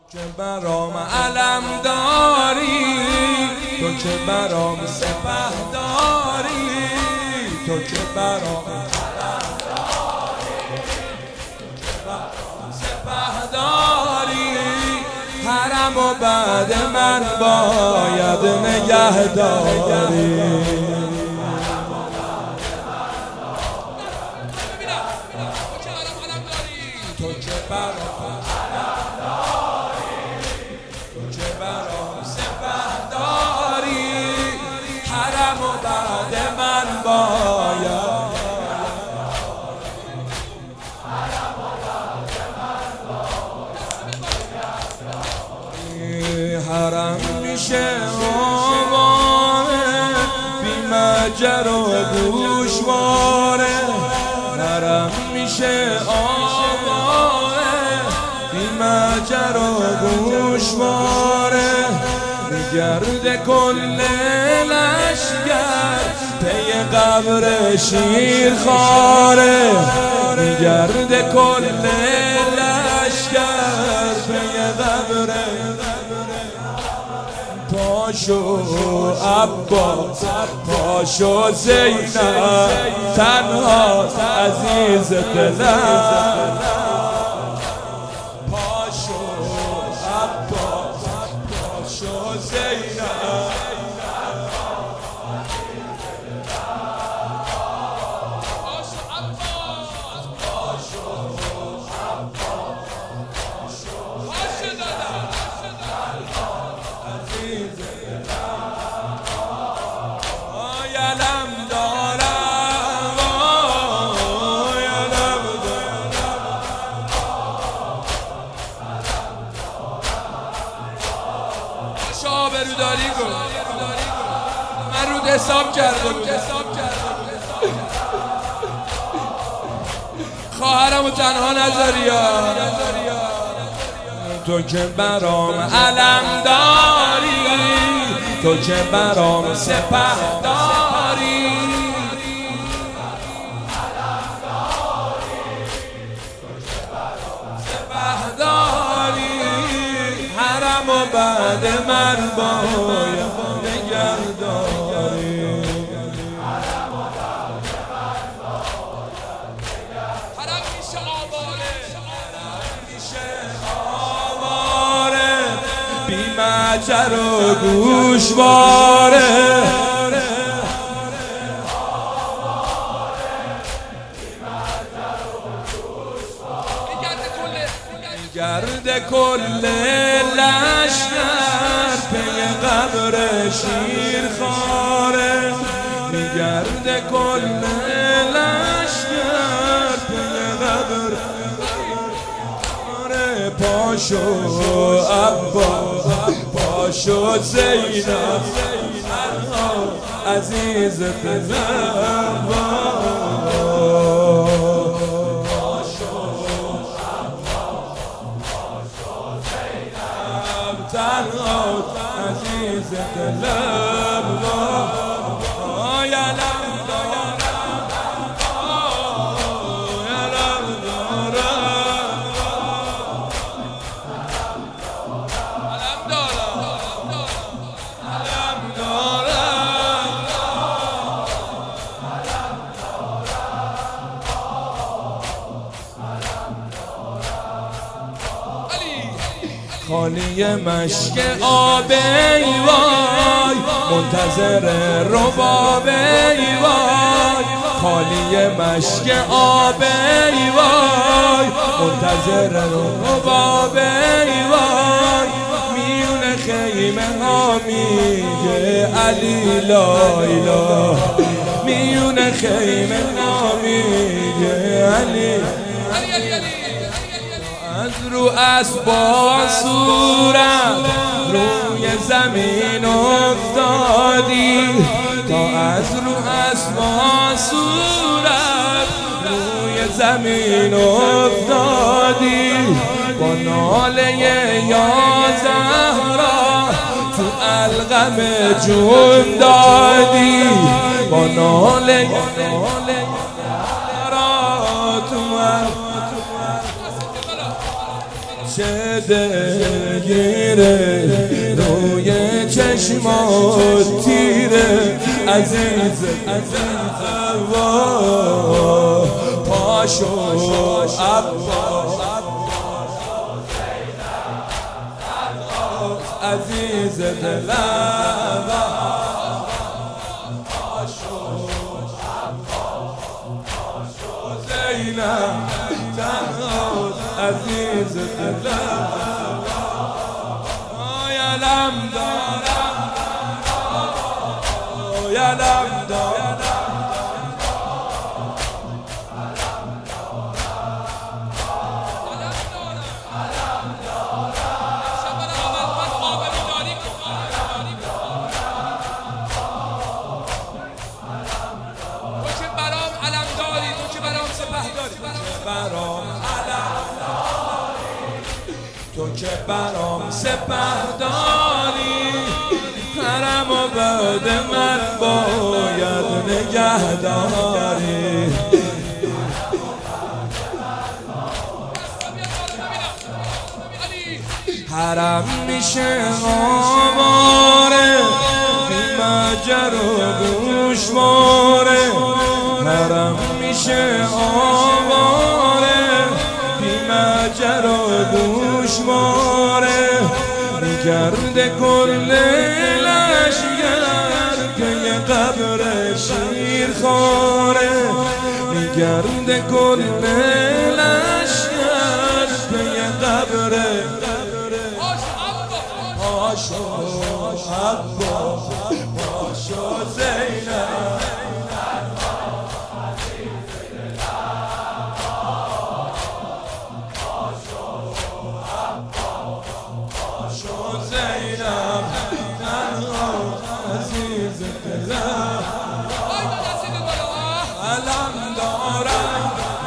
که برام علم داری، تو که برام سپه داری، تو که برام علم داری، تو که برام سپه داری. حرم و بعد من باید نگه داری. تو که برام علم داری، تو که برام سپه داری. حرم و بعد من باید حرم میشه آواره، بی مجر و گوشواره. حرم میشه آواره، بی مجر و گوشواره. میگرد کل لشگر پی قبر شیرخواره. میگرد کل لشگر پی قبر. پاشو عباس، پاشو زینب، تنها عزیز دلم. پاشو عباس، پاشو زینب. آبرو داری کن، من رود حساب کرده بود. خواهرمو تنها نذاری یا. تو که برام علم داری، تو که برام سپه داری. سپه داری. حرم و بعد من باید نگه داری. حرم میشه آواره، حرم میشه آواره، بی مجر و گوشواره. گرد کل لشگر پی قبر شیرخواره. میگرد کل لشگر پی قبر. پاشو عباس، پاشو زینب، عزیز دلم. تنها عزیز دلم. یلم دارم، یلم دارم، علم دارم، علم دارم. خالی مشک آب ایوای، منتظر رباب ایوای. خالی مشک آب ایوای، منتظر رباب ایوای. میون خیمه ها میگه علی لا اله. میون خیمه ها میگه علی. از رو اسبا صورت روی زمین افتادی. تا از رو اسبا صورت روی زمین افتادی. با ناله یا زهرا تو القم جون دادی. با ناله چه دل میگیره روی چشمات تیره عزیز پاشو عباس عزیز دلم پاشو زینب عزیز دلم یا لم دارم یا لم دارم تو که برام سپهداری حرم و بعد من باید نگهداری حرم میشه آواره بی مجر و گوشواره حرم میشه آواره بی مجر و گوشواره میگرده کل لشگر که یه قبر شیرخواره میگرده کل لشگر که یه قبر پاشو عباس پاشو زینب عزیز دلم علم دارم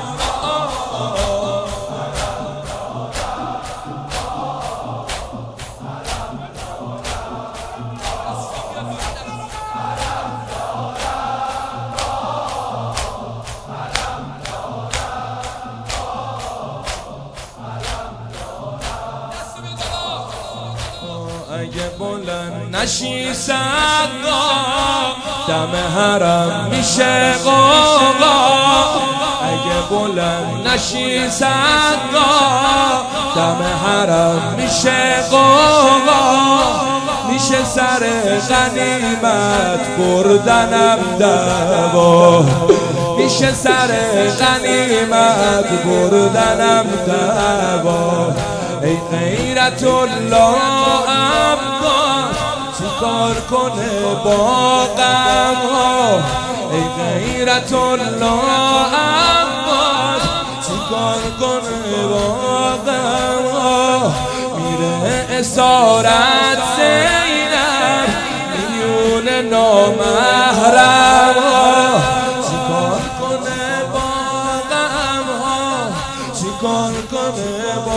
اگه بلند نشی صدا دم حرم میشه غوغا اگه بلند نشی صدا دم حرم میشه غوغا میشه سر غنیمت بردنم دوا میشه سر غنیمت بردنم دوا ای غیرت الله عباس چیکار کنه با غم ها ای غیرت الله عباس چیکار کنه با غم ها میره اسارت زینب میون نامحرم ها چیکار کنه با غم ها چیکار کنه با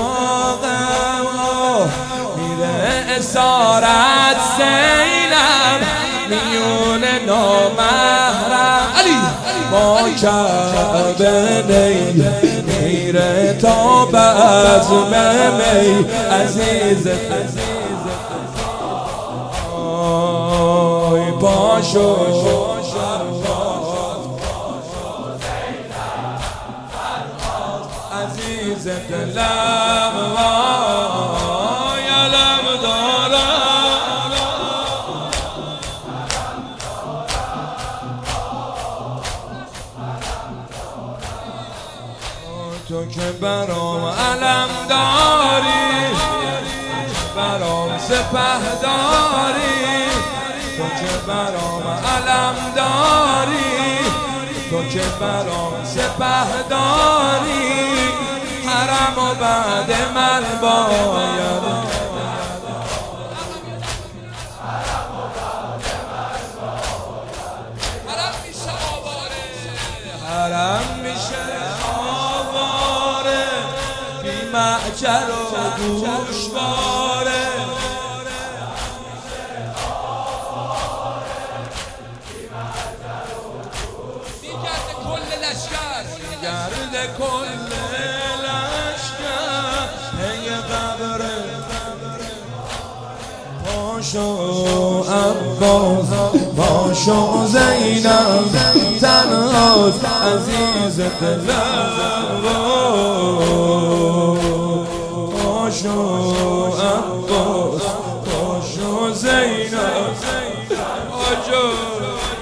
اسارت زینب میون نامحرم علی ما کعبه نی میره تا بزم می عزیز آی پاشو عزیز دلم تو که برام علم داری برام سپهداری تو که برام علم داری تو که برام سپهداری حرم و بعد من باید حرم میشه آواره بی معجر و گوشواره میگرده کل لشکر میگرده کل لشکر پی قبر پاشو عباس پاشو زینب تنهاست عزیز دلم پاشو عباس پاشو زینب آجو